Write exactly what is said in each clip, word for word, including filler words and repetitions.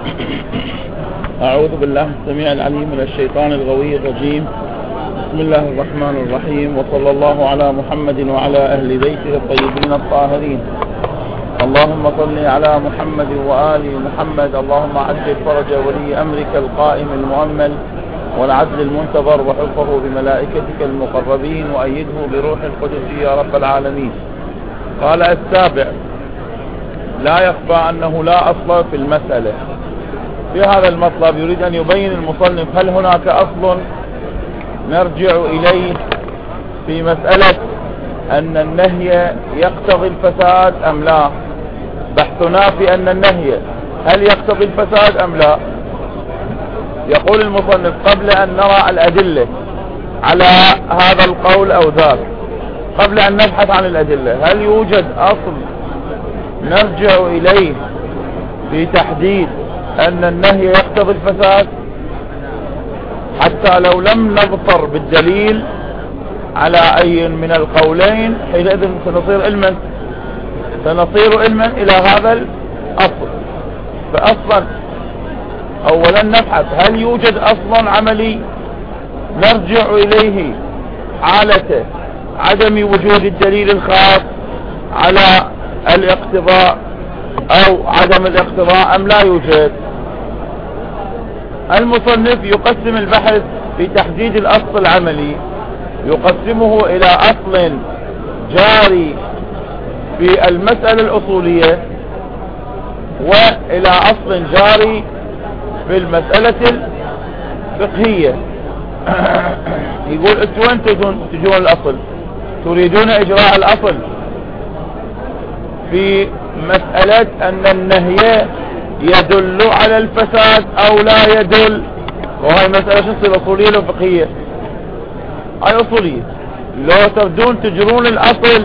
أعوذ بالله السميع العليم من الشيطان الغوي الرجيم. بسم الله الرحمن الرحيم، وصلى الله على محمد وعلى أهل بيته الطيبين الطاهرين. اللهم صل على محمد وآل محمد. اللهم عجل فرج ولي أمرك القائم المؤمل والعدل المنتظر، وحفظه بملائكتك المقربين، وأيده بروح القدس يا رب العالمين. قال السابع: لا يخفى أنه لا أصل في المسألة. في هذا المطلب يريد أن يبين المصنف هل هناك أصل نرجع إليه في مسألة أن النهي يقتضي الفساد أم لا. بحثنا في أن النهي هل يقتضي الفساد أم لا. يقول المصنف: قبل أن نرى الأدلة على هذا القول أو ذاك، قبل أن نبحث عن الأدلة، هل يوجد أصل نرجع إليه في تحديد أن النهي يقتضي الفساد، حتى لو لم نظفر بالدليل على أي من القولين، حينئذ سنصير علما سنصير علما إلى هذا الأصل. فأصلا أولا نبحث هل يوجد أصلا عملي نرجع إليه حالة عدم وجود الدليل الخاص على الاقتضاء أو عدم الاقتضاء أم لا يوجد. المصنف يقسم البحث في تحديد الأصل العملي، يقسمه إلى أصل جاري في المسألة الأصولية، وإلى أصل جاري في المسألة الفقهية. يقول: انتوا وين تجون الأصل؟ تريدون إجراء الأصل في مسألة أن النهي يدل على الفساد أو لا يدل، وهي مسألة شو تصير، أصولية لو فقهية؟ هاي أصولية. لو تبدون تجرون الأصل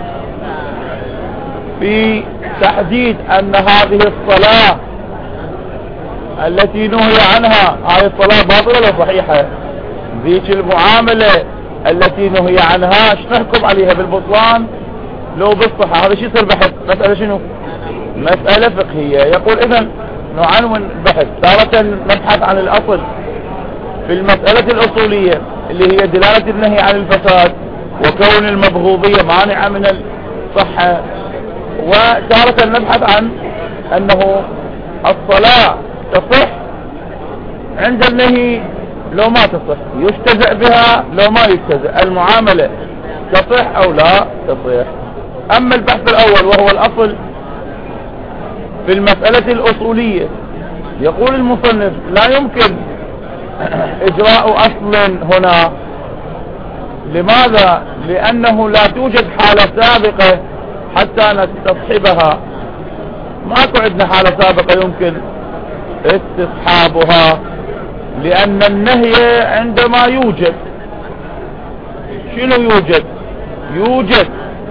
في تحديد أن هذه الصلاة التي نهي عنها، هاي الصلاة باطلة ولا صحيحة؟ ذيك المعاملة التي نهي عنها ايش نحكم عليها، بالبطلان لو بالصحة؟ هذا شيء يصير بحث، مسألة شنو؟ مسألة فقهية. يقول: إذن نعنون البحث تارة نبحث عن الأصل في المسألة الأصولية اللي هي دلالة النهي عن الفساد وكون المبغوضية مانعة من الصحة، وتارة نبحث عن أنه الصلاة تصح عند النهي لو ما تصح، يستهزأ بها لو ما يستهزأ، المعاملة تصح أو لا تصح. أما البحث الأول وهو الأصل في المسألة الأصولية، يقول المصنف: لا يمكن إجراء أصل هنا. لماذا؟ لأنه لا توجد حالة سابقة حتى نستصحبها. ماكو عندنا حالة سابقة يمكن استصحابها، لأن النهي عندما يوجد شنو يوجد؟ يوجد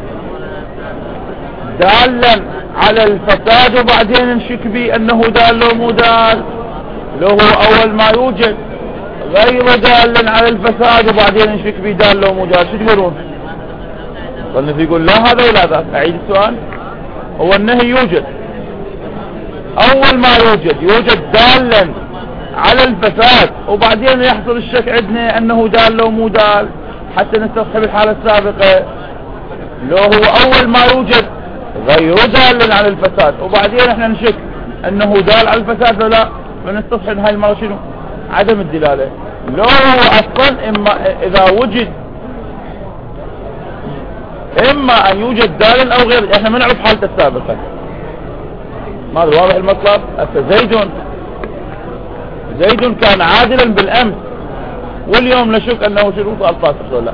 دالا على الفساد وبعدين نشك بي أنه دال لو مو دال. لو هو أول ما يوجد غير دالا على الفساد وبعدين نشك بي دال لو مو دال، شو تقولون؟ صنف يقول: لا هذا ولا ذاك. أعيد السؤال. هو النهي يوجد، أول ما يوجد يوجد دالا على الفساد وبعدين يحصل الشك عندنا أنه دال لو مو دال حتى نستصحب الحالة السابقة. لو هو أول ما يوجد غير دال على الفساد وبعدين احنا نشك أنه دال على الفساد ولا، فنستصحب هاي المرة شنو؟ عدم الدلالة. لو هو أصلا إما إذا وجد إما أن يوجد دال أو غير، احنا ما نعرف حالته السابقة. ماذا واضح المطلب؟ زيد زيد كان عادلا بالأمس واليوم نشك أنه شنو صار فاسق ولا لا،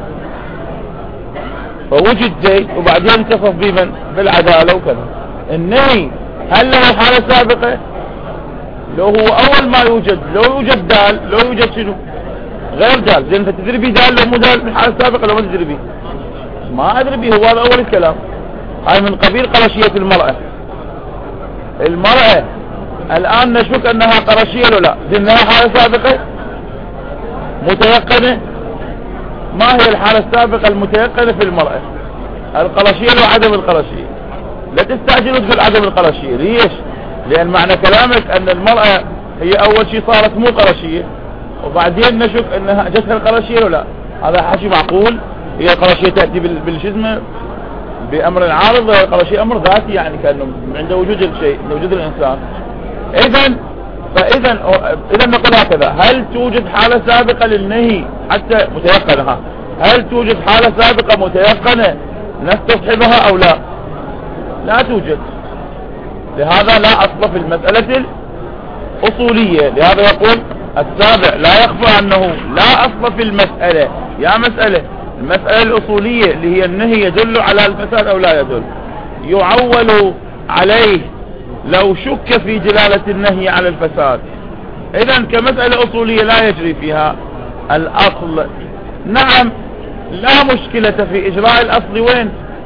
فوجد زيد وبعدين اتصف بمن؟ بالعدالة وكذا. النهي هل له حالة سابقة؟ لو هو أول ما يوجد لو يوجد دال لو يوجد شنو؟ غير دال. زين انت تدري بي دال لو مو دال من حالة سابقة لو ما تدري بي؟ ما أدري بي. هو هذا أول الكلام. هاي من قبيل قرشية المرأة. المرأة الآن نشك أنها قرشية ولا لا، زين لها حالة سابقة متيقنة؟ ما هي الحالة السابقة المتيقنة في المرأة؟ القرشية وعدم القرشية. لا تستعجلوا تقول عدم القرشية. ليش؟ لأن معنى كلامك أن المرأة هي اول شيء صارت مو قرشية وبعدين نشك انها جتها القرشية ولا هذا حكي معقول؟ هي القرشية تأتي بالجسم بأمر عارض، القرشية أمر ذاتي يعني كأنه عند وجود الشيء، عند وجود الإنسان. إذن فإذا إذا نقول هكذا: هل توجد حالة سابقة للنهي حتى متيقنة؟ هل توجد حالة سابقة متيقنة نستصحبها أو لا؟ لا توجد. لهذا لا أصل في المسألة الأصولية. لهذا يقول السابع: لا يخفى أنه لا أصل في المسألة. يا مسألة المسألة الأصولية اللي هي النهي يدل على الفساد أو لا يدل، يعول عليه لو شك في دلالة النهي على الفساد. إذن كمسألة أصولية لا يجري فيها الأصل. نعم، لا مشكلة في إجراء الأصل وين؟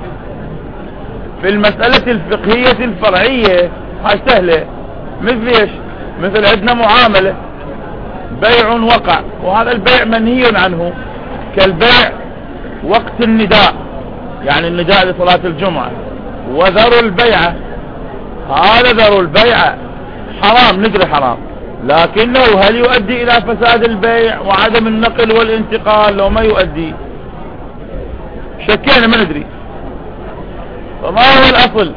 في المسألة الفقهية الفرعية. هاي سهلة. مثل ايش؟ مثل عندنا معاملة بيع وقع، وهذا البيع منهي عنه، كالبيع وقت النداء، يعني النداء لصلاة الجمعة، وذر البيعة. هذا ذر البيعة حرام، ندري حرام، لكنه هل يؤدي إلى فساد البيع وعدم النقل والانتقال لو ما يؤدي؟ شكينا ما ندري. فما هو الأصل؟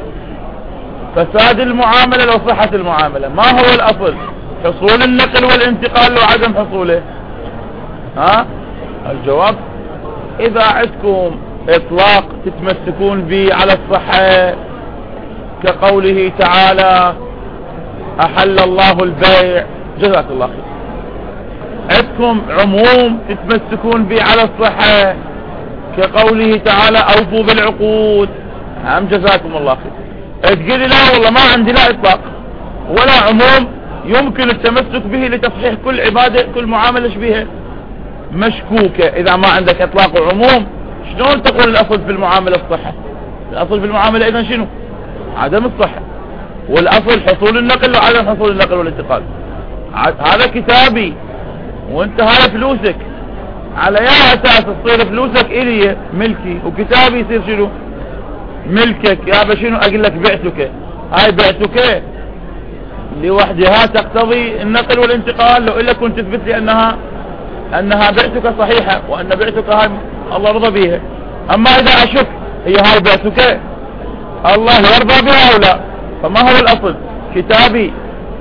فساد المعاملة لو صحة المعاملة. ما هو الأصل؟ حصول النقل والانتقال لو عدم حصوله. ها؟ الجواب: إذا عندكم إطلاق تتمسكون به على الصحة كقوله تعالى: أحل الله البيع، جزاك الله خير. عندكم عموم تتمسكون به على الصحة كقوله تعالى: أوفوا بالعقود، هم جزاكم الله خير. تقولي لا والله ما عندي لا إطلاق ولا عموم يمكن التمسك به لتصحيح كل عبادة، كل معاملة بها مشكوكة. إذا ما عندك إطلاق وعموم شلون تقول الأصل في المعاملة الصحة؟ الأصل في المعاملة إذن شنو؟ عدم الصحة. والأصل حصول النقل وعدم حصول النقل والانتقال. هذا كتابي وانت هاي فلوسك، على يا أساس تصير فلوسك إلي ملكي وكتابي يصير شنو؟ ملكك. يا بشنو أقول لك بعتك، هاي بعتك لوحدها تقتضي النقل والانتقال لو إلا كنت تثبت لي أنها أنها بعتك صحيحة وأن بعتك هاي الله رضى بيها. أما إذا أشك هي هاي بعتك الله يرضى بها أو لا، فما هو الأصل؟ كتابي.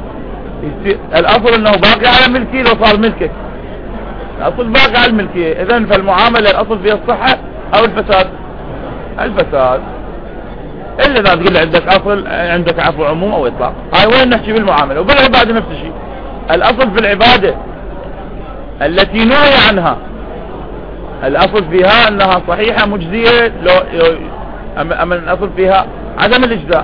الأصل أنه باقي على ملكي لو صار ملكك، الأصل باقي على الملكية. إذن فالمعاملة الأصل فيها الصحة أو الفساد؟ الفساد. إلا إذا تقول عندك أصل، عندك عفو عموم أو إطلاق. هاي وين نحكي بالمعاملة. وبالعبادة نفس الشيء. الأصل في العبادة التي نهي عنها، الأصل فيها أنها صحيحة مجزية، لو أما الأصل فيها عدم الإجزاء.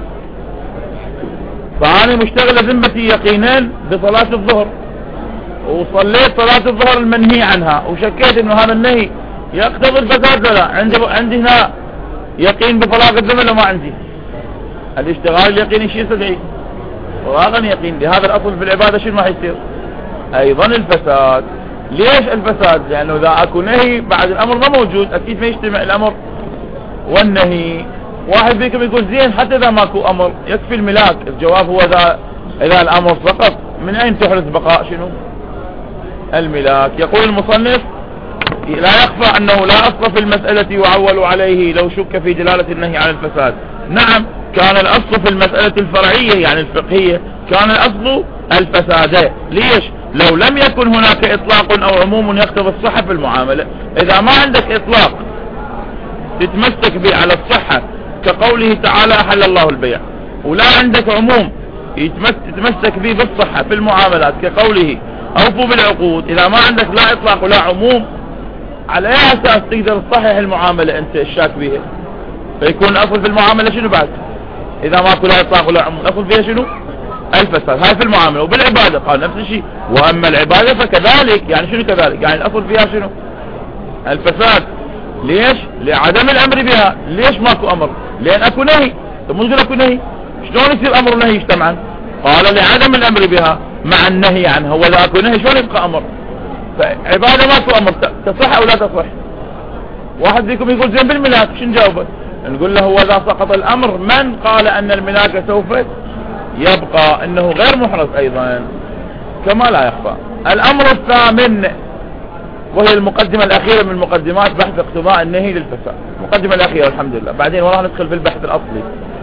فأنا مشتغل ذمتي يقينا بصلاة الظهر، وصليت صلاة الظهر المنهي عنها، وشكيت إنه هذا النهي يقتضي الفساد ولا. عندي عندي هنا يقين بفراغ الذمة لو ما عندي. الاشتغال اليقيني شيء يستدعي فراغا يقين. لهذا الأصل في العبادة شنو ما يصير؟ أيضا الفساد. ليش الفساد؟ لأنه إذا أكو نهي بعد الأمر ما موجود أكيد ما يجتمع الأمر والنهي. واحد فيكم يقول زين حتى إذا ماكو أمر يكفي الملاك. الجواب هو إذا إذا الأمر فقط، من أين تحرز بقاء شنو؟ الملاك. يقول المصنف: لا يخفى أنه لا أصل في المسألة يعول عليه لو شك في دلالة النهي عن الفساد. نعم، كان الأصل في المسألة الفرعية يعني الفقهية كان الأصل الفساد. ليش؟ لو لم يكن هناك إطلاق أو عموم يقتضي الصحة في المعاملة. إذا ما عندك إطلاق تتمسك به على الصحة كقوله تعالى: أحل الله البيع، ولا عندك عموم تتمسك به بالصحة في المعاملات كقوله: أوفوا بالعقود. إذا ما عندك لا إطلاق ولا عموم، على أي أساس تقدر تصحح المعاملة أنت الشاك بها؟ فيكون الأصل في المعاملة شنو بعد؟ إذا ما كل إطلاق ولا عموم الأصل فيها شنو؟ الفساد. هاي في المعاملة. وبالعبادة قال نفس الشيء: وأما العبادة فكذلك. يعني شنو كذلك؟ يعني الأصل فيها شنو؟ الفساد. ليش؟ لعدم الأمر بها. ليش ماكو أمر؟ لأن أكو نهي. طب مو تقول أكو نهي، شلون يصير أمر ونهي يجتمعا؟ قال: لعدم الأمر بها مع النهي عنها. ولا أكو نهي شلون يبقى أمر؟ فعبادة ماكو أمر، تصح أو لا تصح؟ واحد فيكم يقول زين بالملاك، شو نجاوبه؟ نقول له: هو إذا سقط الأمر من قال أن الملاك سوف يبقى؟ إنه غير محرز أيضا. كما لا يخفى. الأمر الثامن وهي المقدمة الأخيرة من مقدمات بحث اقتضاء النهي للفساد، المقدمة الأخيرة الحمد لله، بعدين وراها ندخل في البحث الأصلي.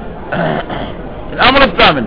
الأمر الثامن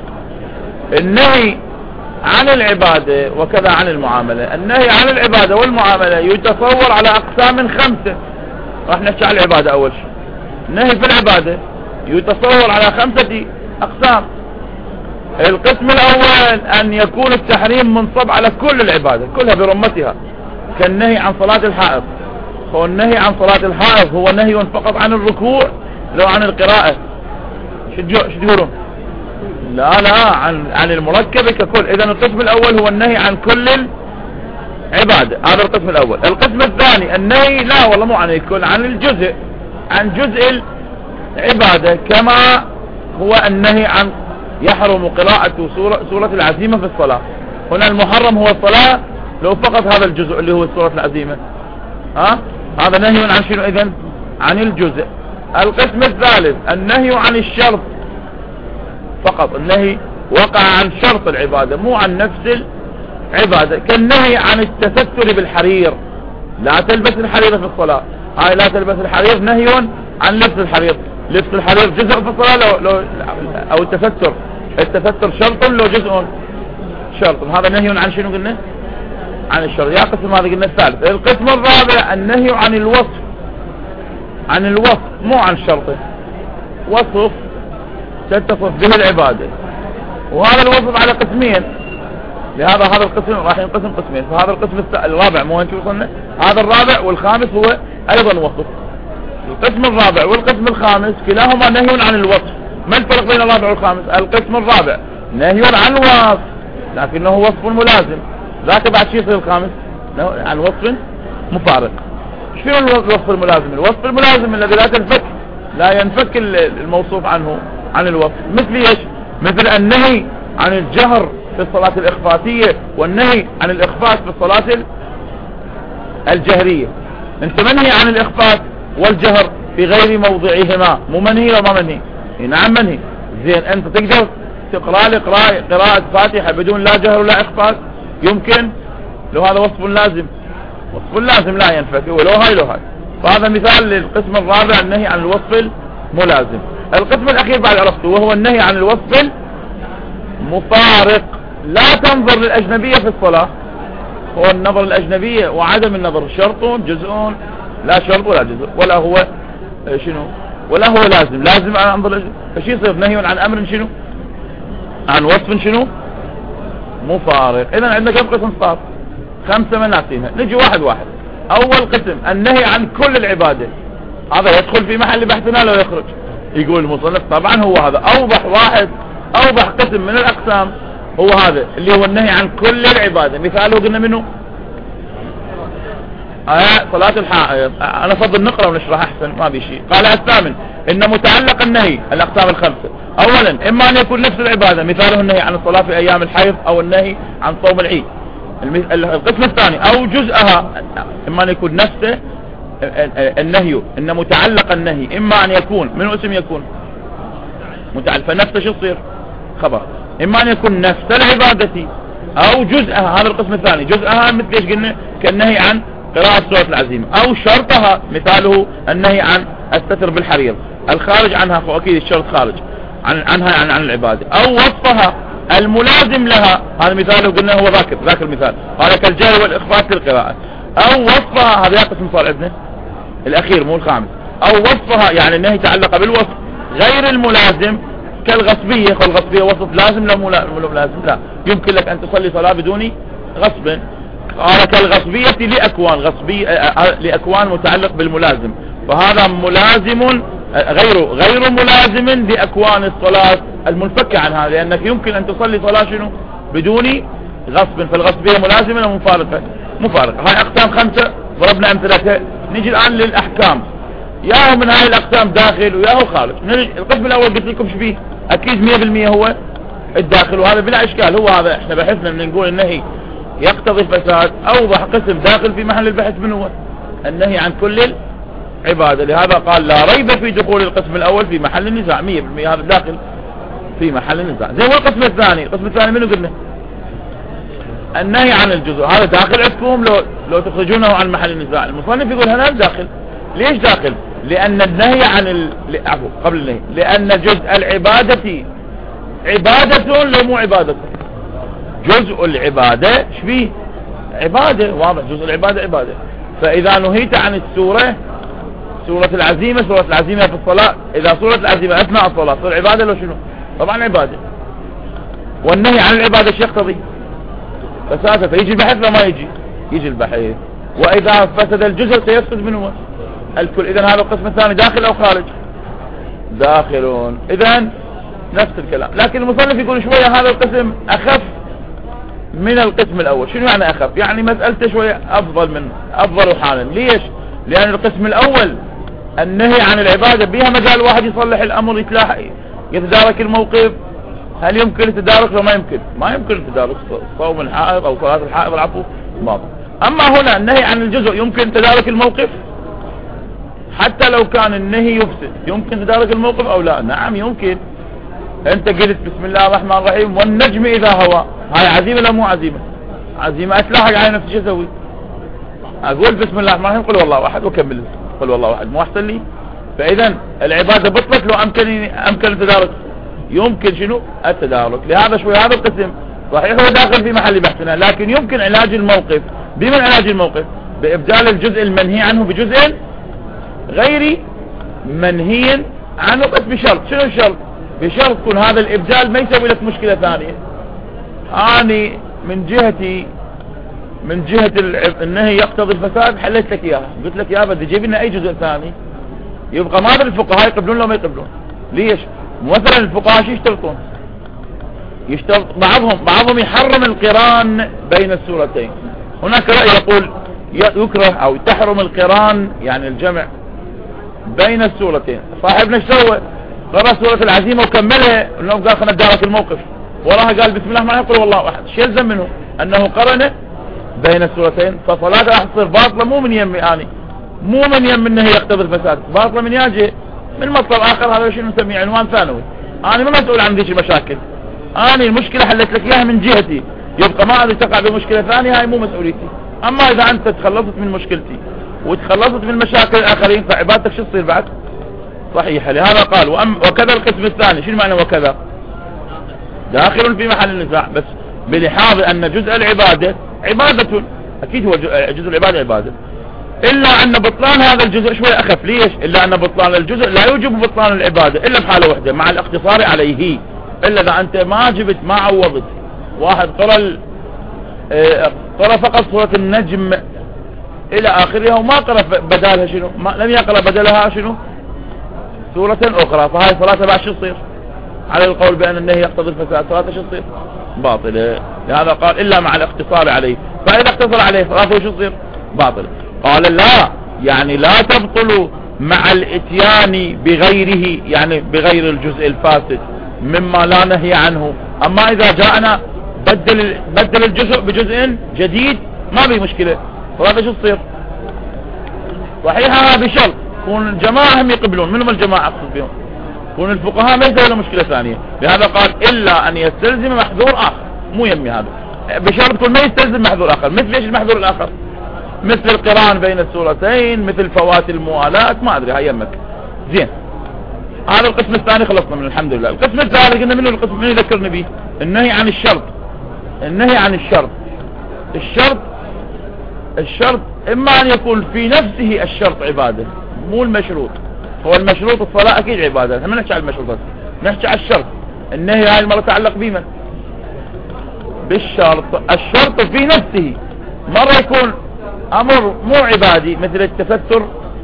النهي عن العبادة وكذا عن المعاملة. النهي عن العبادة والمعاملة يتصور على أقسام خمسة. راح نحكي عن العبادة أول شيء. النهي في العبادة يتصور على خمسة أقسام. القسم الأول أن يكون التحريم منصب على كل العبادة كلها برمتها، كالنهي عن صلاة الحائض. هو النهي عن صلاة الحائض هو نهي فقط عن الركوع لو عن القراءة؟ شو تقولون؟ لا لا، عن عن المركبة ككل. إذا القسم الأول هو النهي عن كل العبادة، هذا القسم الأول. القسم الثاني النهي لا والله مو عن الكل، عن الجزء، عن جزء العبادة، كما هو النهي عن يحرم قراءة سورة, سورة العزيمة في الصلاة. هنا المحرم هو الصلاة لو فقط هذا الجزء اللي هو سورة العزيمة. ها هذا نهي عن شنو إذن؟ عن الجزء. القسم الثالث النهي عن الشرط فقط، النهي وقع عن شرط العبادة مو عن نفس العبادة، كالنهي عن التستر بالحرير، لا تلبس الحرير في الصلاة. هاي لا تلبس الحرير نهي عن لبس الحرير. لبس الحرير جزء في الصلاة لو, لو او التستر، التستر شرط لو جزء شرط. هذا نهي عن شنو قلنا؟ عن الشرط. يا قسم هذا قلنا الثالث. القسم الرابع النهي عن الوصف، عن الوصف مو عن شرطه، وصف تتصف به العبادة، وهذا الوصف على قسمين. لهذا هذا القسم راح ينقسم قسمين. فهذا القسم الرابع مو انت وصلنا، هذا الرابع والخامس هو ايضا وصف. القسم الرابع والقسم الخامس كلاهما نهي عن الوصف. ما الفرق بين الرابع والخامس؟ القسم الرابع نهي عن وصف لكنه وصف ملازم، ذاك بعد شيء يصير الخامس عن وصف مفارق. شنو الوصف الملازم؟ الوصف الملازم الذي لا تنفك، لا ينفك الموصوف عنه عن الوصف. مثل ايش؟ مثل النهي عن الجهر في الصلاة الإخفاتية والنهي عن الإخفات في الصلاة الجهرية. انت منهي عن الإخفات والجهر في غير موضعهما، مو منهي ولا ما منهي؟ نعم منهي. زين انت تقدر تقرأ لي قراءة قراءة فاتحة بدون لا جهر ولا إخفات؟ يمكن؟ لو هذا وصف لازم، وصف لازم لا ينفك، ولو هاي لو هاي. فهذا مثال للقسم الرابع النهي عن الوصف الملازم. القسم الأخير بعد عرفته وهو النهي عن الوصف المفارق. لا تنظر للأجنبية في الصلاة، هو النظر الأجنبية وعدم النظر شرط جزء، لا شرط ولا جزء، ولا هو شنو، ولا هو لازم. لازم أنا أنظر فشي يصير نهي عن أمر شنو، عن وصف شنو مفارق. إذن عندنا كم قسم صار؟ خمسة من ناسينها. نجي واحد واحد. أول قسم النهي عن كل العبادة، هذا يدخل في محل بحثنا لو يخرج. يقول المصنف طبعا هو هذا أوضح واحد، أوضح قسم من الأقسام هو هذا اللي هو النهي عن كل العبادة. مثاله قلنا منه آه صلاة الحائض. أنا أفضل نقرأ ونشرح أحسن، ما بي شيء. قال الثامن إن متعلق النهي الأقسام الخمسة. أولا إما أن يكون نفس العبادة، مثاله النهي عن الصلاة في أيام الحيض أو النهي عن صوم العيد. القسم الثاني أو جزءها، إما أن يكون نفسه النهي. إن متعلق النهي إما أن يكون من اسم يكون متعلق، فنفسه شو تصير خبر. إما أن يكون نفس العبادة أو جزءها، هذا القسم الثاني. جزءها مثل ايش قلنا؟ كالنهي عن قراءة سورة العزيمة. أو شرطها، مثاله النهي عن الستر بالحرير، الخارج عنها فأكيد الشرط خارج عن عنها عن, عن العبادة. أو وصفها الملازم لها، هذا مثاله قلنا هو ذاكر ذاك المثال، هذا كالجهر والإخفاء في القراءة. أو وصفها، هذا قسم صار عندنا الأخير مو الخامس. أو وصفها يعني النهي يتعلق بالوصف غير الملازم، كالغصبية. والغصبية وصف لازم لا مو لازم؟ لا، يمكن لك أن تصلي صلاة بدون غصب. قال كالغصبية لأكوان، غصبية لأكوان متعلق بالملازم، فهذا ملازم غير غير ملازم لأكوان الصلاة المنفكة عنها، لأنك يمكن أن تصلي صلاة شنو بدون غصب. فالغصبية ملازمة ومفارقة مفارقة. هاي أقسام خمسة ضربنا أمثلتها. نيجي الآن للأحكام، ياهو من هاي الأقسام داخل وياهو خارج. القسم الأول قلت لكم شو فيه؟ أكيد مية بالمية هو الداخل، وهذا بلا إشكال. هو هذا احنا بحثنا من نقول النهي يقتضي الفساد. أوضح قسم داخل في محل البحث من هو النهي عن كل العبادة. لهذا قال لا ريب في دخول القسم الأول في محل النزاع. مية بالمية هذا داخل في محل النزاع. زي هو القسم الثاني. القسم الثاني منه قلنا النهي عن الجزء هذا داخل عندكم لو لو تخرجونه عن محل النزاع. المصنف يقول هنا داخل. ليش داخل؟ لأن النهي عن ال... عفوا قبل النهي، لأن جزء العبادة عبادة لو مو عبادة. جزء العبادة ايش فيه؟ عبادة، واضح، جزء العبادة عبادة. فإذا نهيت عن السورة، سورة العزيمة، سورة العزيمة في الصلاة، إذا سورة العزيمة أثناء الصلاة تصير عبادة لو شنو؟ طبعا عبادة. والنهي عن العبادة ايش يقتضي؟ فسادة. فيجي البحث لو ما يجي؟ يجي البحث. وإذا فسد الجزء سيفسد منه الكل. إذن هذا القسم الثاني داخل أو خارج؟ داخلون. إذن نفس الكلام. لكن المصنف يقول شوية هذا القسم أخف من القسم الأول. شنو يعني أخف؟ يعني مسألته شوية أفضل من أفضل حالا. ليش؟ لأن القسم الأول النهي عن العبادة بها مجال واحد يصلح الأمر، يتلاحق يتدارك الموقف. هل يمكن التدارك لو ما يمكن؟ ما يمكن التدارك. صوم الحائض أو صلاة الحائض العفو ما. أما هنا النهي عن الجزء يمكن تدارك الموقف حتى لو كان النهي يفسد. يمكن تدارك الموقف أو لا؟ نعم يمكن. أنت قلت بسم الله الرحمن الرحيم والنجم إذا هوى، هاي عزيمة لا مو عزيمة؟ عزيمة. أتلاحق على نفسي شو أسوي؟ أقول بسم الله الرحمن الرحيم قل والله واحد وكمل قل والله واحد، مو أحسن لي؟ فإذا العبادة بطلت لو أمكنني أمكن التدارك. يمكن شنو؟ التدارك. لهذا شوي هذا القسم صحيح هو داخل في محل بحثنا، لكن يمكن علاج الموقف. بمن علاج الموقف؟ بإبدال الجزء المنهي عنه بجزء غير منهي عنه، بس بشرط. شنو الشرط؟ بشرط يكون هذا الإبدال ما يسوي لك مشكلة ثانية. أني من جهتي من جهة النهي يقتضي الفساد حلت لك إياها، قلت لك يا بدي جيب لنا أي جزء ثاني. يبقى ما أدري الفقهاء يقبلون لو ما يقبلون. ليش؟ مثلا الفقهاء شو يشترطون؟ يشترط بعضهم بعضهم يحرم القران بين السورتين. هناك رأي يقول يكره أو تحرم القران يعني الجمع بين السورتين. صاحبنا ايش سوى؟ قرأ سورة العزيمة وكملها، انه قال خلنا ندارك الموقف، وراها قال بسم الله ما يقول والله احد. شو يلزم منه؟ انه قرن بين السورتين. فصلاته راح تصير باطلة مو من يمي اني، مو من يم انه يقتضي الفساد، باطلة من ياجي من مطلب اخر. هذا شنو نسميه؟ عنوان ثانوي. انا ما مسؤول عن ذيك المشاكل. انا المشكلة حلت لك اياها من جهتي، يبقى ما ادري تقع بمشكلة ثانية هاي مو مسؤوليتي. اما اذا انت تخلصت من مشكلتي وتخلصت من مشاكل الاخرين فعبادتك شو تصير بعد؟ صحيح. لهذا قال وأم وكذا القسم الثاني. شنو معنى وكذا؟ داخل في محل النزاع، بس بلحاظ ان جزء العبادة عبادة، اكيد هو جزء العبادة عبادة، الا ان بطلان هذا الجزء شوي اخف. ليش؟ الا ان بطلان الجزء لا يوجب بطلان العبادة الا بحالة واحدة مع الاقتصار عليه. الا اذا انت ما جبت ما عوضت. واحد قرأ قرأ فقط سورة النجم الى اخرها وما قرأ بدالها شنو؟ ما لم يقرأ بدلها شنو؟ سورة اخرى، فهاي صلاته بعد شو تصير؟ على القول بان النهي يقتضي الفساد صلاته شو تصير؟ باطلة. لهذا قال الا مع الاقتصار عليه. فاذا اقتصر عليه صلاته شو تصير؟ باطلة. قال لا، يعني لا تبطل مع الاتيان بغيره، يعني بغير الجزء الفاسد مما لا نهي عنه. اما اذا جاءنا بدل بدل الجزء بجزء جديد ما بي مشكلة، صلاته شو تصير؟ صحيحة بشرط كون الجماعة هم يقبلون. منهم الجماعة اقصد بهم؟ كون الفقهاء ما يسوي له مشكلة ثانية. لهذا قال الا ان يستلزم محذور اخر، مو يمي هذا بشرط كون ما يستلزم محذور اخر. مثل ايش المحذور الاخر؟ مثل القران بين السورتين، مثل فوات الموالات، ما ادري هاي يمك. زين، هذا القسم الثاني خلصنا منه الحمد لله. القسم الثالث قلنا منه القسم من يذكرني به؟ النهي عن الشرط. النهي عن الشرط. الشرط الشرط اما ان يكون في نفسه الشرط عبادة، مو المشروط. هو المشروط الصلاة اكيد عبادة، ما نحكي على المشروطات، نحكي على الشرط. النهي هاي المرة تعلق بمن؟ بالشرط. الشرط في نفسه مرة يكون امر مو عبادي، مثل التستر.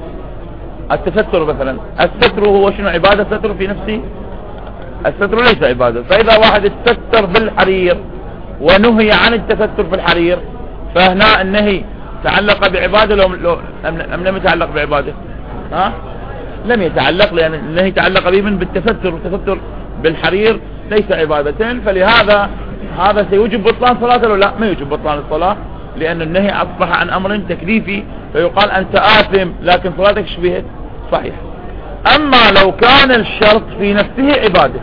التستر مثلا، الستر هو شنو؟ عبادة. الستر في نفسه الستر ليس عبادة. فاذا واحد استتر بالحرير ونهي عن التستر في الحرير فهنا النهي تعلق بعبادة لو لو أم لم يتعلق بعبادة؟ ها؟ لم يتعلق، لأن النهي تعلق به من بالتستر، والتستر بالحرير ليس عبادتين. فلهذا هذا سيوجب بطلان صلاته ولا لا؟ ما يوجب بطلان الصلاة، لأن النهي أصبح عن أمر تكليفي، فيقال أنت آثم لكن صلاتك شبهت صحيح. أما لو كان الشرط في نفسه عبادة، مثل ايش؟ مثل الوضوء. الوضوء مو شرط في الصلاة؟ طيب،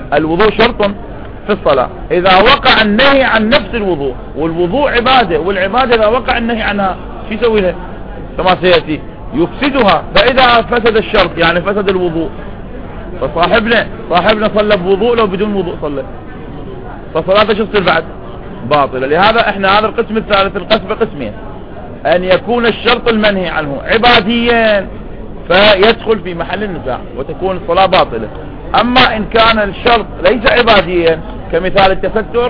الوضوء شرط في الصلاة. إذا وقع النهي عن نفس الوضوء، والوضوء عبادة، والعبادة إذا وقع النهي عنها شو يسوي لها كما سيأتي؟ يفسدها. فإذا فسد الشرط يعني فسد الوضوء، فصاحبنا صاحبنا صلى بوضوء لو بدون وضوء صلى، فصلاته شو تصير بعد؟ باطلة. لهذا احنا هذا القسم الثالث القسم قسمين: أن يكون الشرط المنهي عنه عباديا فيدخل في محل النزاع وتكون الصلاة باطلة. أما إن كان الشرط ليس عباديا كمثال التستر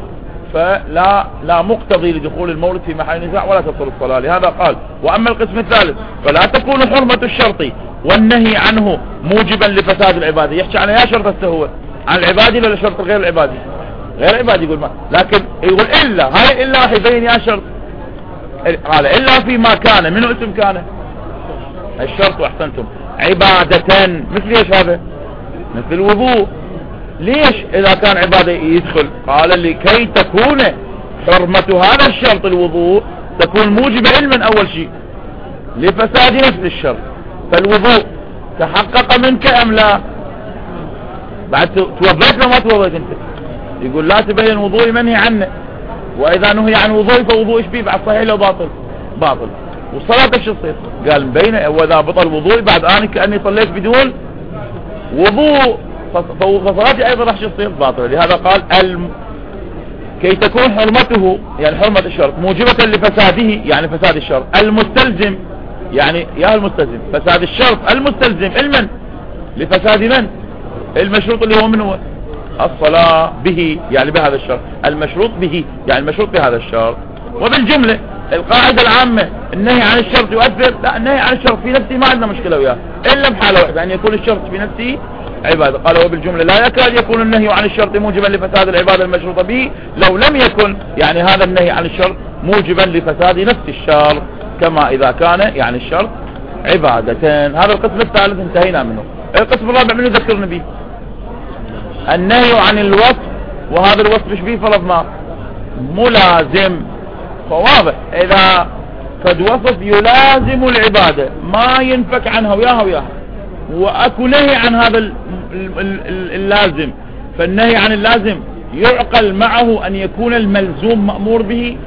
فلا لا مقتضي لدخول المولد في محل النزاع ولا تبطل الصلاة. لهذا قال: وأما القسم الثالث فلا تكون حرمة الشرط والنهي عنه موجبا لفساد العبادة. يحكي عن يا شرط هو عن العبادي ولا شرط غير العبادي؟ غير العبادي يقول ما، لكن يقول إلا هاي إلا راح يبين يا شرط. قال إلا فيما كان، منو اسم كان الشرط؟ واحسنتم، عبادة. مثل ايش هذا؟ مثل الوضوء. ليش إذا كان عبادة يدخل؟ قال: لكي تكون حرمة هذا الشرط الوضوء تكون موجبة علما أول شيء لفساد نفس الشرط. فالوضوء تحقق منك أم لا؟ بعد توضيت لو ما توضيت انت؟ يقول لا تبين وضوء منهي عنه، وإذا نهي عن وضوء فوضوء ايش بيه بعد؟ صحيح لو باطل؟ باطل. وصلاتك شو تصير؟ قال مبينه. وإذا بطل وضوء بعد آن كأني صليت بدون وضوء فصلاتي أيضا راح شو تصير؟ باطل. لهذا قال الم... كي تكون حرمته يعني حرمة الشرط موجبة لفساده يعني فساد الشرط المستلزم، يعني يا المستلزم فساد الشرط المستلزم علما لفساد من؟ المشروط اللي هو من هو؟ الصلاة به، يعني بهذا الشرط. المشروط به يعني المشروط بهذا الشرط. وبالجملة القاعدة العامة النهي عن الشرط يؤثر، لا النهي عن الشرط في نفسه ما عندنا مشكلة وياه إلا بحالة واحدة، أن يكون الشرط في نفسه عبادة. قال: وبالجملة لا يكاد يكون النهي عن الشرط موجبا لفساد العبادة المشروطة به لو لم يكن يعني هذا النهي عن الشرط موجبا لفساد نفس الشرط كما إذا كان يعني الشرط عبادتين. هذا القسم الثالث انتهينا منه. القسم الرابع منه ذكرنا به النهي عن الوصف، وهذا الوصف ايش به؟ فرضنا ملازم. فواضح إذا قد وصف يلازم العبادة ما ينفك عنها وياها وياها، وأكو نهي عن هذا اللازم، فالنهي عن اللازم يعقل معه أن يكون الملزوم مأمور به.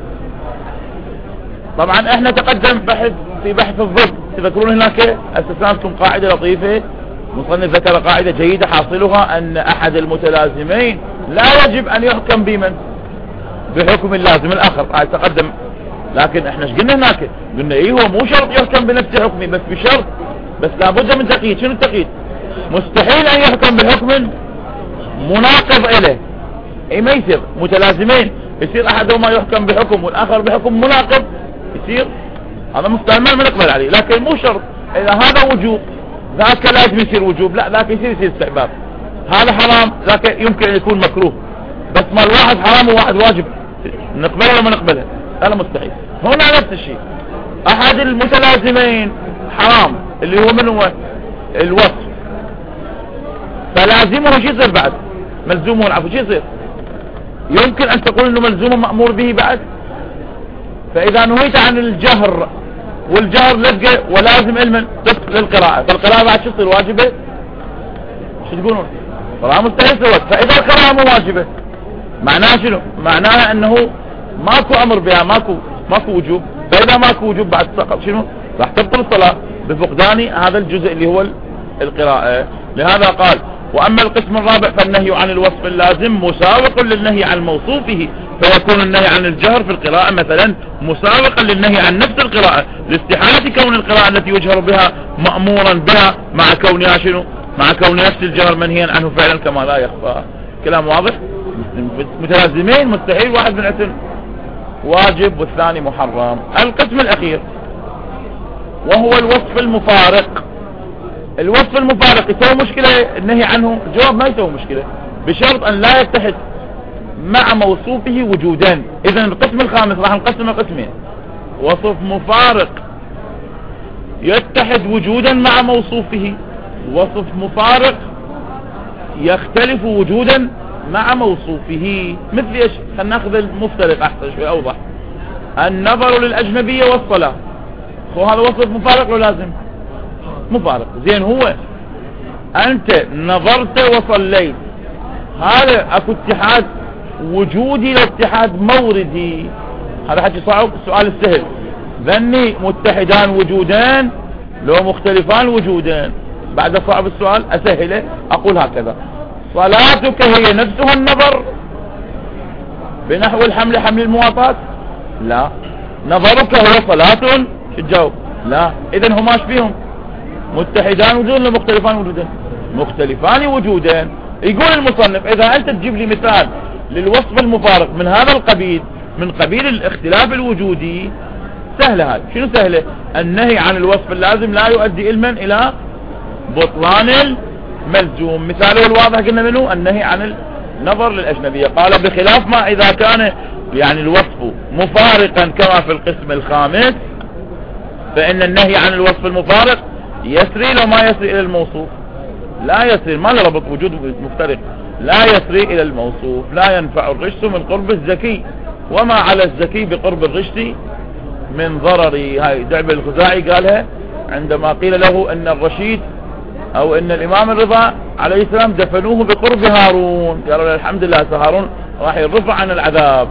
طبعا احنا تقدم بحث في بحث الضد، تذكرون هناك استثناءكم قاعدة لطيفة، مصنف ذكر قاعدة جيدة حاصلها أن أحد المتلازمين لا يجب أن يحكم بمن؟ بحكم اللازم الآخر. قاعد تقدم، لكن احنا ايش قلنا هناك؟ قلنا ايه هو مو شرط يحكم بنفس حكمي، بس بشرط، بس لابد من تقييد. شنو التقييد؟ مستحيل ان يحكم بحكم مناقض اليه. اي ما يصير متلازمين يصير احدهما يحكم بحكم والاخر بحكم مناقض، يصير هذا مستحيل ما نقبل عليه. لكن مو شرط اذا هذا وجوب ذاك لازم يصير وجوب، لا ذاك يصير يصير استحباب. هذا حرام ذاك يمكن ان يكون مكروه، بس ما الواحد حرام وواحد واجب نقبله ولا ما نقبله؟ هذا مستحيل. هنا نفس الشيء، احد المتلازمين حرام اللي هو من هو؟ الوصف، فلازمه شو يصير بعد؟ ملزومه العفو شو يصير؟ يمكن ان تقول انه ملزوم مأمور به بعد. فاذا نهيت عن الجهر، والجهر لقى ولازم علما للقراءة، فالقراءة بعد شو تصير؟ واجبة؟ شو تقولون؟ قراءة مستحيل تصير. فاذا القراءة مو واجبة معناها شنو؟ معناها انه ماكو امر بها، ماكو ماكو وجوب. فاذا ماكو وجوب بعد سقط شنو؟ راح تبطل الصلاة بفقدان هذا الجزء اللي هو القراءة. لهذا قال: واما القسم الرابع فالنهي عن الوصف اللازم مساوق للنهي عن موصوفه، فيكون النهي عن الجهر في القراءة مثلا مساوقا للنهي عن نفس القراءة لاستحالة كون القراءة التي يجهر بها مأمورا بها مع كونها شنو؟ مع كون نفس الجهر منهيا عنه فعلا كما لا يخفى. كلام واضح؟ متلازمين مستحيل واحد من عتن واجب والثاني محرم. القسم الأخير وهو الوصف المفارق. الوصف المفارق يسوي مشكلة النهي عنه؟ الجواب ما يسوي مشكلة بشرط أن لا يتحد مع موصوفه وجودا. إذن القسم الخامس راح نقسم قسمين: وصف مفارق يتحد وجودا مع موصوفه، وصف مفارق يختلف وجودا مع موصوفه. مثل ايش؟ خلينا ناخذ المفترق احسن شوي اوضح. النظر للأجنبية والصلاة، هو هذا وصف مفارق ولا لازم؟ مفارق. زين هو أنت نظرت وصليت، هذا اكو اتحاد وجودي لاتحاد موردي. هذا حكي صعب. السؤال السهل، ذني متحدان وجودين لو مختلفان وجودين؟ بعد صعب السؤال اسهله، اقول هكذا: صلاتك هي نفسها النظر بنحو الحمل حمل المواطات؟ لا. نظرك هو صلاة؟ شو تجاوب؟ لا. اذا هما ايش فيهم؟ متحدان وجودين ولا مختلفان وجودين؟ مختلفان وجودين. يقول المصنف اذا انت تجيب لي مثال للوصف المفارق من هذا القبيل، من قبيل الاختلاف الوجودي، سهلة هذه. شنو سهلة؟ النهي عن الوصف اللازم لا يؤدي علما الى بطلان الملزوم. مثاله الواضح قلنا منه النهي عن النظر للأجنبية. قال بخلاف ما إذا كان يعني الوصف مفارقا كما في القسم الخامس، فإن النهي عن الوصف المفارق يسري لو ما يسري إلى الموصوف. لا يسري، ما له ربط وجود مفترق، لا يسري إلى الموصوف. لا ينفع الرشد من قرب الزكي، وما على الزكي بقرب الرشد من ضرري. هاي دعبة الخزاعي قالها عندما قيل له أن الرشيد او ان الامام الرضا عليه السلام دفنوه بقرب هارون، قالوا له الحمد لله هارون راح يرفع عن العذاب.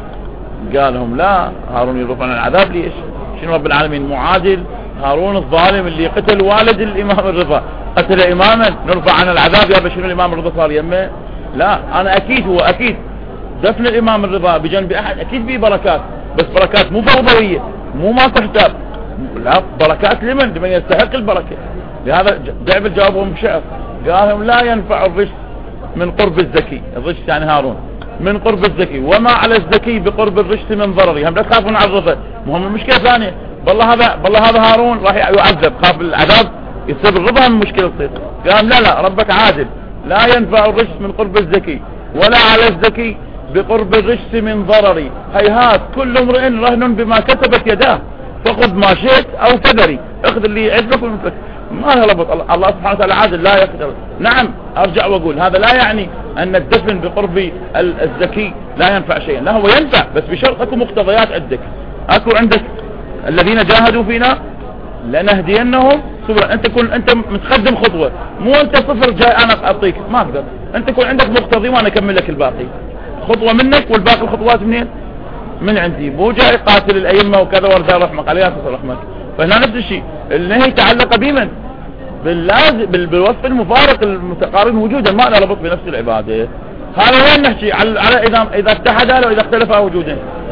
قال لهم لا، هارون يرفع عن العذاب ليش؟ شنو رب العالمين معادل هارون الظالم اللي قتل والد الامام الرضا، قتل اماما نرفع عن العذاب؟ يا شنو الامام الرضا صار يمه؟ لا، انا اكيد هو اكيد دفن الامام الرضا بجنب احد اكيد به بركات، بس بركات مو فوضويه، مو ما تحتاج، لا، بركات لمن؟ لمن يستحق البركه. لهذا دعب جاوبهم بشعر، قال لهم لا ينفع الرشد من قرب الزكي، الرشد يعني هارون، من قرب الزكي، وما على الزكي بقرب الرشد من ضرري. هم لا تخافون على الرفض، مهم المشكله ثانيه، بالله هذا بالله هذا هارون راح يعذب، خاف العذاب يصير الرضا من مشكله تصير. قال لا لا، ربك عادل، لا ينفع الرشد من قرب الزكي ولا على الزكي بقرب الرشد من ضرري. هيهات كل امرئ رهن بما كسبت يداه، فخذ ما شئت او فذري، اخذ اللي يعجبك ومثلك. ما يربط الله سبحانه وتعالى عادل لا يقدر. نعم، ارجع واقول هذا لا يعني ان الدفن بقرب الزكي لا ينفع شيئا، لا، هو ينفع بس بشرط اكو مقتضيات عندك. اكو عندك الذين جاهدوا فينا لنهدينهم سبلا. انت تكون انت متقدم خطوه، مو انت صفر جاي انا اعطيك، ما اقدر. انت يكون عندك مقتضي وانا اكمل لك الباقي، خطوه منك والباقي الخطوات منين؟ من عندي. مو جاي قاتل الائمه وكذا ورجع رحمك عليه رحمك. فهنا نفس الشيء، النهي تعلق بمن؟ باللازم بالوصف المفارق المتقارن وجودا، ما له ربط بنفس العباده. هذا وين نحكي على, على اذا اذا اتحدا لو اذا اختلفا وجودا.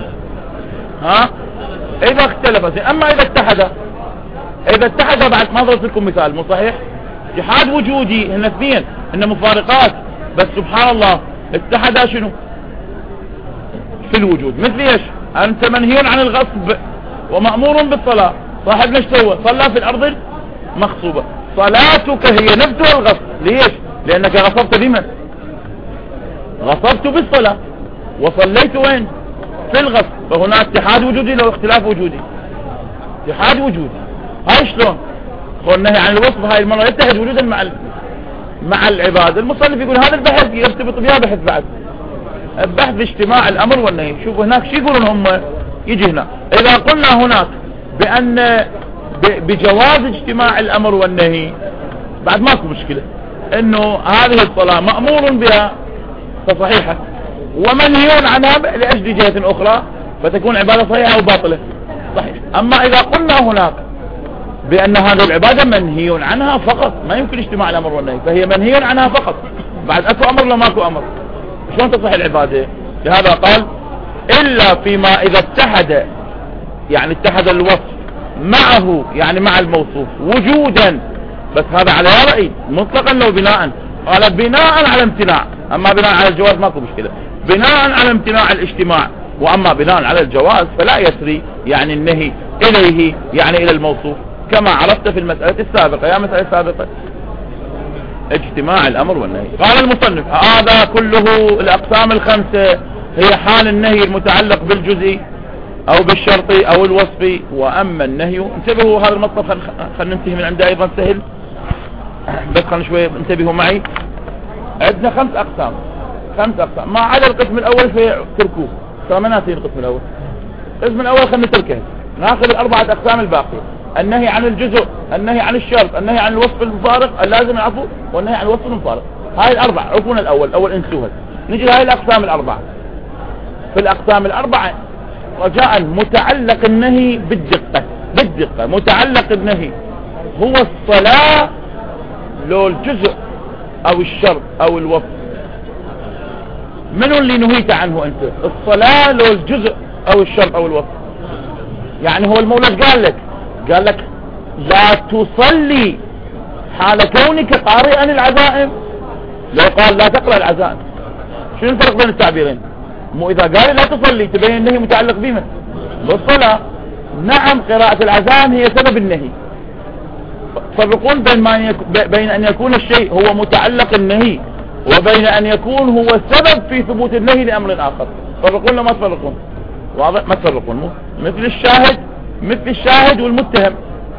ها اذا اختلفا، اما اذا اتحدا اذا اتحدا بعد ما ضربت لكم مثال مو صحيح؟ اتحاد وجودي، هن اثنين هن مفارقات، بس سبحان الله اتحدا شنو؟ في الوجود. مثل ايش؟ انت منهي عن الغصب ومأمور بالصلاة، صاحبنا ايش سوى؟ صلى في الارض مغصوبة. صلاتك هي نفسها الغصب، ليش؟ لانك غصبت بمن؟ غصبت بالصلاة وصليت وين؟ في الغصب. فهنا اتحاد وجودي لو اختلاف وجودي، اتحاد وجودي. هاي شلون؟ والنهي عن الوصف هاي المرة يتحد وجودا مع مع العباد. المصنف يقول هذا البحث يرتبط بها بحث بعد، البحث اجتماع الامر والنهي. شوفوا هناك شو يقولون هم، يجي هنا اذا قلنا هناك بان بجواز اجتماع الامر والنهي، بعد ماكو مشكلة انه هذه الصلاة مأمور بها فصحيحة، ومنهي عنها لاجل جهة اخرى فتكون عبادة صحيحة او باطلة، صحيح. اما اذا قلنا هناك بان هذه العبادة منهي عنها فقط، ما يمكن اجتماع الامر والنهي، فهي منهي عنها فقط، بعد اكو امر ولا ماكو امر، شلون تصح العبادة؟ لهذا قال الا فيما اذا اتحد، يعني اتحد الوصف معه يعني مع الموصوف وجودا، بس هذا على رأي مطلقا لو بناء، قال بناء على امتناع. اما بناء على الجواز ماكو مشكلة، بناء على امتناع الاجتماع. واما بناء على الجواز فلا يسري، يعني النهي اليه يعني الى الموصوف، كما عرفت في المسألة السابقة. يا مسألة السابقة اجتماع الامر والنهي. قال المصنف هذا كله الاقسام الخمسة هي حال النهي المتعلق بالجزء او بالشرطي او الوصفي. واما النهي، انتبهوا هذا المطلب، خلينا خل ننتهي من عنده ايضا سهل، بس خلنا شوية انتبهوا معي. عندنا خمس اقسام، خمس اقسام ما عدا القسم الاول فيتركوه، ترى ما ناسين القسم الاول. القسم الاول خلينا نتركه، ناخذ الاربعة اقسام الباقية: النهي عن الجزء، النهي عن الشرط، النهي عن الوصف المفارق اللازم العفو، والنهي عن الوصف المفارق. هاي الاربع ركن الاول اول انسوها. نجي لهاي الاقسام الاربعه. في الاقسام الاربعه رجاء متعلق النهي بالدقه بالدقه متعلق النهي هو الصلاه لو الجزء او الشرط او الوصف. منو اللي نهيت عنه انت؟ الصلاه لو الجزء او الشرط او الوصف. يعني هو المولى قال لك قال لك لا تصلي حال كونك قارئا العزائم. لو قال لا تقرأ العزائم شنو الفرق بين التعبيرين؟ مو اذا قال لا تصلي تبين النهي متعلق بمن؟ بالصلاة. نعم قراءة العزائم هي سبب النهي. فرقون بين, ما يك... بين ان يكون الشيء هو متعلق النهي وبين ان يكون هو السبب في ثبوت النهي لامر اخر. فرقون ما تفرقون؟ واضح؟ ما تفرقون. مو مثل الشاهد مثل الشاهد والمتهم.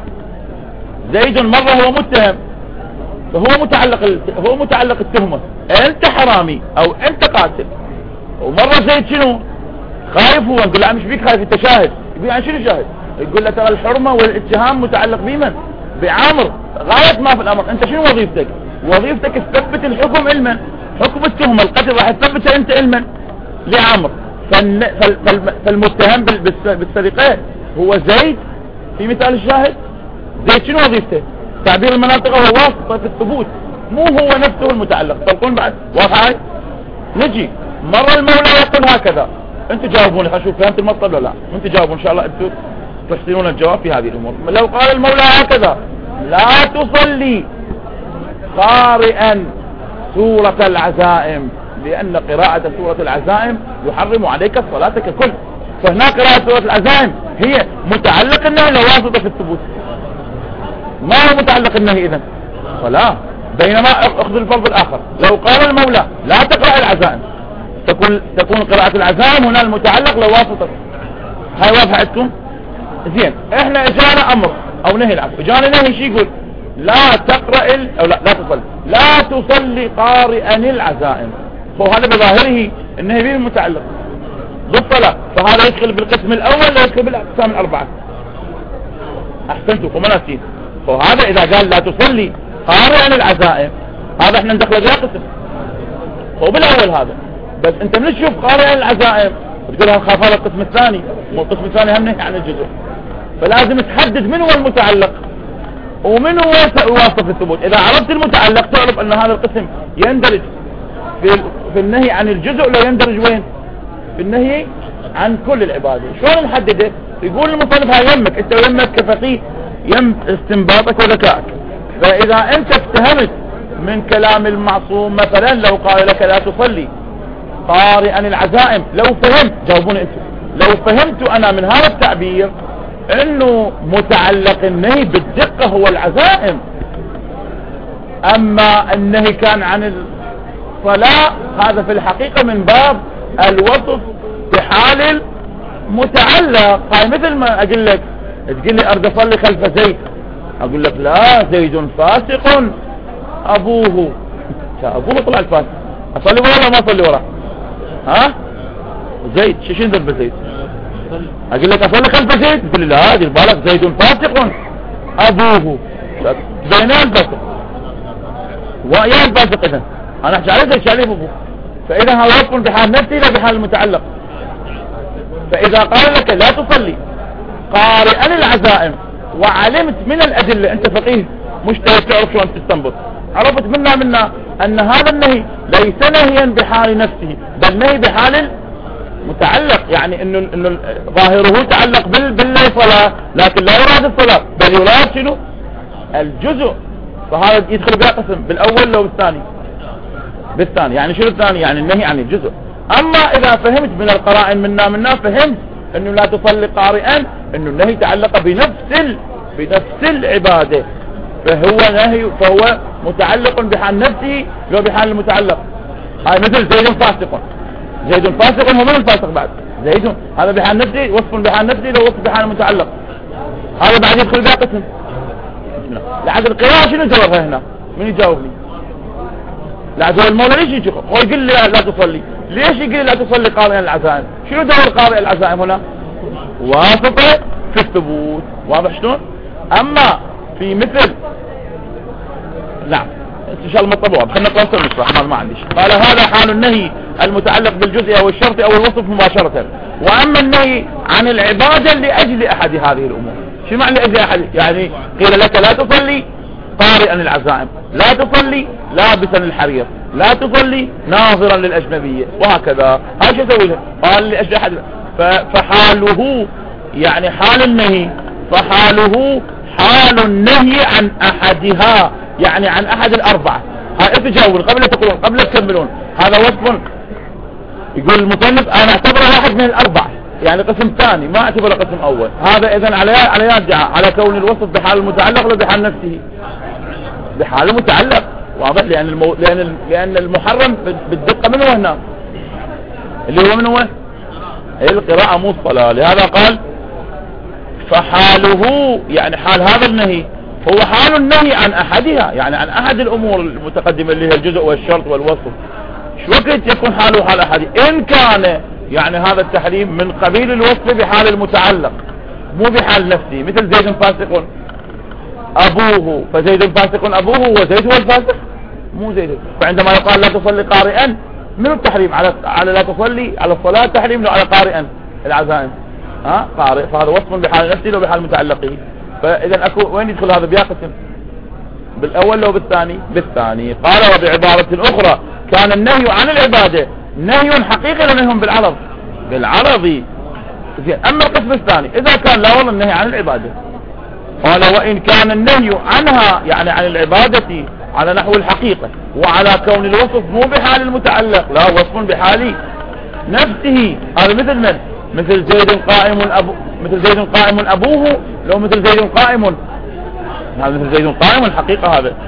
زيد مرة هو متهم فهو متعلق ال... هو متعلق التهمة انت حرامي او انت قاتل. ومرة زيد شنو خايف؟ هو نقول له مش بيك خايف انت شاهد. يقول عن شنو شاهد؟ يقول له ترى الحرمة والاتهام متعلق بمن؟ بعامر. غاية ما في الامر انت شنو وظيفتك؟ وظيفتك تثبت الحكم علما. حكم التهمة القتل راح تثبت انت علما لعامر. فالن... فال... فالمتهم بال... بالسرقة هو زيد في مثال الشاهد. زيد شنو وظيفته؟ تعبير المناطق هو واسطة في الثبوت مو هو نفسه المتعلق. تلقون بعد واضح هاي؟ نجي مرة المولى يقول هكذا. انتوا جاوبوني خلينا نشوف فهمت المطلب ولا لا. انتوا جاوبوا ان شاء الله انتوا تحسنون الجواب في هذه الامور. لو قال المولى هكذا لا تصلي قارئا سورة العزائم لان قراءة سورة العزائم يحرم عليك الصلاة ككل. فهنا قراءة سورة العزائم هي متعلق النهي لو واسطة في الثبوت. ما هو متعلق النهي اذن؟ صلاة. بينما اخذ الفرض الاخر لو قال المولى لا تقرأ العزائم تكون تكون قراءة العزائم هنا المتعلق لو واسطة. هاي واضحة عندكم؟ زين احنا اجانا امر او نهي العفو. اجانا نهي شي يقول لا تقرأ ال... او لا لا تصلي لا تصلي قارئا العزائم. فهذا بظاهره النهي به المتعلق بالصلاة. فهذا يدخل بالقسم الاول لا يدخل بالاقسام الاربعة. احسنتم وما ناسين. وهذا اذا قال لا تصلي قارئا العزائم هذا احنا ندخل بها قسم وبالاول هذا. بس انت من تشوف قارئا العزائم تقولها خاف هذا القسم الثاني. مو القسم الثاني هم نهي عن الجزء. فلازم تحدد من هو المتعلق ومن هو واسطة في الثبوت. اذا عرفت المتعلق تعرف ان هذا القسم يندرج في, في النهي عن الجزء لا يندرج وين؟ في النهي عن كل العبادة. شلون نحدده؟ يقول المصنف هاي يمك انت يمك كفقيه يم استنباطك وذكائك. فاذا انت افتهمت من كلام المعصوم مثلا لو قال لك لا تصلي قارئا العزائم لو فهمت جاوبوني انتم لو فهمت انا من هذا التعبير انه متعلق النهي بالدقة هو العزائم اما النهي كان عن الصلاة هذا في الحقيقة من باب الوصف بحال المتعلق. هاي مثل ما اقول لك تقول لي ارد اصلي خلف زيد اقول لك لا زيد فاسق ابوه. ابوه طلع الفاسق اصلي وراه ولا ما اصلي وراه؟ ها زيد شو ذنب زيد؟ اقول لك اصلي خلف زيد تقول لي لا دير بالك زيد فاسق ابوه. بينان الفاسق ويا الفاسق اذا انا احكي عليه زي عليه ابوه. فاذا هذا وصف بحال نفسي لا بحال المتعلق. فاذا قال لك لا تصلي قارئا العزائم وعلمت من الادله انت فقيه مجتهد تعرف شو انت تستنبط عرفت منا منا ان هذا النهي ليس نهيا بحال نفسه بل نهي بحال متعلق. يعني انه انه ظاهره يتعلق بال بالصلاه لكن لا يراد الصلاه بل يراد شنو؟ الجزء. فهذا يدخل بها قسم بالاول لو بالثاني بالثاني. يعني شنو الثاني؟ يعني النهي عن الجزء. اما اذا فهمت من القرائن منا منا فهمت انه لا تصلي قارئا انه النهي تعلق بنفس ال... بنفس العبادة فهو نهي فهو متعلق بحال نفسه لو بحال المتعلق. هاي مثل زيد فاسق. زيد فاسق هو من الفاسق بعد زيد هذا بحال نفسه وصف بحال نفسه لو وصف بحال المتعلق. هذا بعد يدخل بها قسم. لعد القراءة شنو جوابها هنا؟ من يجاوبني؟ لعد المولى ليش يجي هو يقول لي لا تصلي؟ ليش يقول لي لا تصلي قارئا العزائم؟ شنو دور قارئ العزائم هنا؟ واسطة في الثبوت. واضح شلون؟ اما في مثل نعم ان شاء الله مطبوع خلينا نقصر نشرح ما عندي شيء. قال هذا حال النهي المتعلق بالجزء او الشرط او الوصف مباشرة. واما النهي عن العبادة لاجل احد هذه الامور. شو معنى لاجل احد؟ يعني قيل لك لا تصلي قارئا العزائم، لا تصلي لابسا الحرير، لا تصلي ناظرا للاجنبية وهكذا. هاي شو يسوي له؟ قال لاجل احد. فحاله يعني حال النهي فحاله حال النهي عن احدها، يعني عن احد الاربعة. هاي تجاوبون قبل تقولون قبل تكملون. هذا وصف يقول المصنف انا اعتبره واحد من الاربعة، يعني قسم ثاني ما اعتبره قسم اول. هذا اذا على على يرجع على كون الوصف بحال المتعلق ولا بحال نفسه؟ بحال المتعلق واضح، لان المو... لان لان المحرم بالدقة من هو هنا اللي هو من هو القراءة مو الصلاة. لهذا قال فحاله يعني حال هذا النهي هو حال النهي عن احدها، يعني عن احد الامور المتقدمة اللي هي الجزء والشرط والوصف. شو وقت يكون حاله حال احدها؟ ان كان يعني هذا التحريم من قبيل الوصف بحال المتعلق مو بحال نفسه، مثل زيد فاسق ابوه، فزيد فاسق ابوه وزيد هو الفاسق مو زيد. فعندما يقال لا تصلي قارئا من التحريم على على لا تصلي على الصلاة تحريم له على قارئا العزائم ها قارئ، فهذا وصف بحال نفسه لو بحال متعلقه. فاذا اكو وين يدخل هذا بيقسم بالاول لو بالثاني؟ بالثاني. قال وبعبارة اخرى كان النهي عن العبادة نهي حقيقي ولا نهي بالعرض؟ بالعرض. اما القسم الثاني اذا كان لا والله النهي عن العبادة، قال وان كان النهي عنها يعني عن العبادة على نحو الحقيقة وعلى كون الوصف مو بحال المتعلق لا وصف بحال نفسه. هذا مثل من؟ مثل زيد قائم أبو مثل زيد قائم ابوه، لو مثل زيد قائم هذا مثل زيد قائم الحقيقة هذا.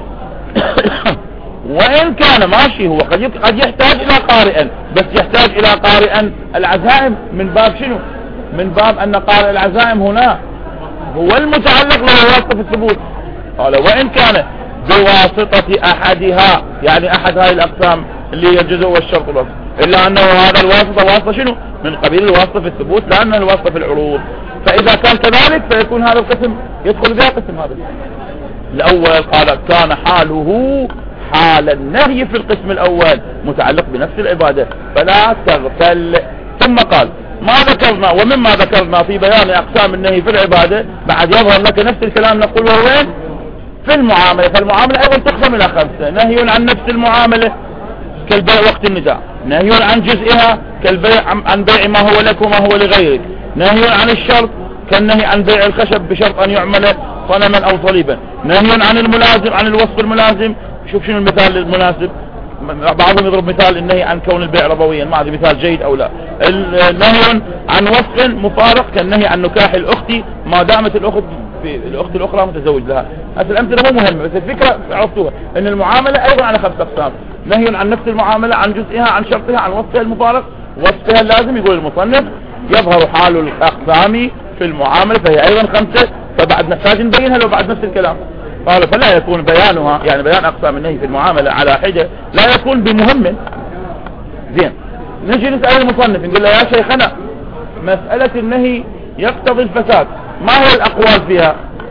وإن كان ماشي هو قد قد يحتاج إلى قارئا، بس يحتاج إلى قارئا العزائم من باب شنو؟ من باب أن قارئ العزائم هنا هو المتعلق له واسطة في الثبوت. قال وإن كان بواسطة أحدها يعني أحد هاي الأقسام اللي هي الجزء والشرط والوصف، إلا أنه هذا الواسطة واسطة شنو؟ من قبيل الواسطة في الثبوت لأنه الواسطة في العروض. فإذا كان كذلك فيكون هذا القسم يدخل بها قسم هذا الأول. قال كان حاله حال النهي في القسم الأول متعلق بنفس العبادة فلا تغفل. ثم قال ما ذكرنا ومما ذكرنا في بيان أقسام النهي في العبادة بعد يظهر لك نفس الكلام نقول وين في المعاملة. فالمعاملة أيضا تقسم إلى خمسة: نهي عن نفس المعاملة كالبيع وقت النزاع، نهي عن جزئها كالبيع عن بيع ما هو لك وما هو لغيرك، نهي عن الشرط كالنهي عن بيع الخشب بشرط أن يعمل صنما أو صليبا، نهي عن الملازم عن الوصف الملازم. شوف شنو المثال المناسب، بعضهم يضرب مثال النهي عن كون البيع ربويا، ما ادري مثال جيد او لا. النهي عن وصف مفارق كالنهي عن نكاح الاخت ما دامت الاخت في الاخت الاخرى متزوج لها. هذه الامثله مو مهمه بس الفكره عرفتوها ان المعامله ايضا على خمس اقسام: نهي عن نفس المعامله، عن جزئها، عن شرطها، عن وصفها المفارق. وصفها اللازم يقول المصنف يظهر حال الاقسام في المعامله فهي ايضا خمسه، فبعد نحتاج نبينها لو بعد نفس الكلام. قال فلا يكون بيانها يعني بيان اقسام النهي في المعامله على حده لا يكون بمهم. زين نجي نسال المصنف نقول له يا شيخنا مساله النهي يقتضي الفساد ما هي الاقوال فيها؟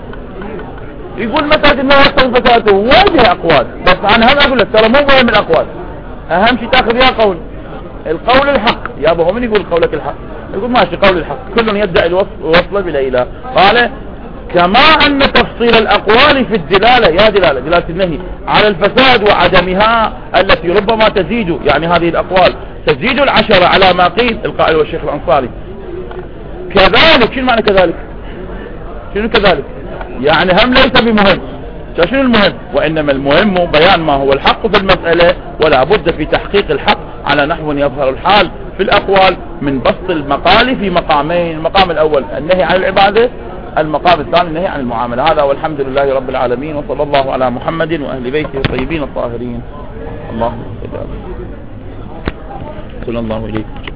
يقول مساله النهي يقتضي الفساد واجه اقوال، بس انا هم اقول لك ترى مو مهم الاقوال، اهم شيء تاخذ يا قول القول الحق. يا ابو من يقول قولك الحق؟ يقول ماشي قول الحق كل يدعي الوصل بلا اله. قال كما أن تفصيل الأقوال في الدلالة يا دلالة دلالة النهي على الفساد وعدمها التي ربما تزيد، يعني هذه الأقوال تزيد العشرة على ما قيل القائل والشيخ الأنصاري. كذلك شنو معنى كذلك؟ شنو كذلك؟ يعني هم ليس بمهم. شنو المهم؟ وإنما المهم بيان ما هو الحق في المسألة، ولا بد في تحقيق الحق على نحو يظهر الحال في الأقوال من بسط المقال في مقامين: المقام الأول النهي عن العبادة، المقام الثاني النهي عن المعاملة. هذا والحمد لله رب العالمين، وصلى الله على محمد وأهل بيته الطيبين الطاهرين. اللهم صل على محمد. صلى الله عليه وسلم.